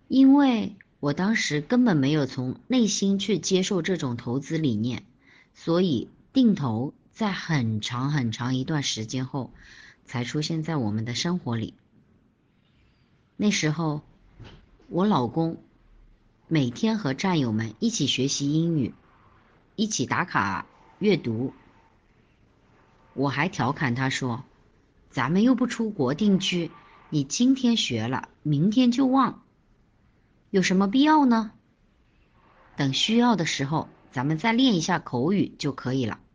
因为我当时根本没有从内心去接受这种投资理念，所以定投在很长很长一段时间后才出现在我们的生活里。那时候，我老公每天和战友们一起学习英语，一起打卡阅读。我还调侃他说：“咱们又不出国定居，你今天学了，明天就忘，有什么必要呢？等需要的时候，咱们再练一下口语就可以了。”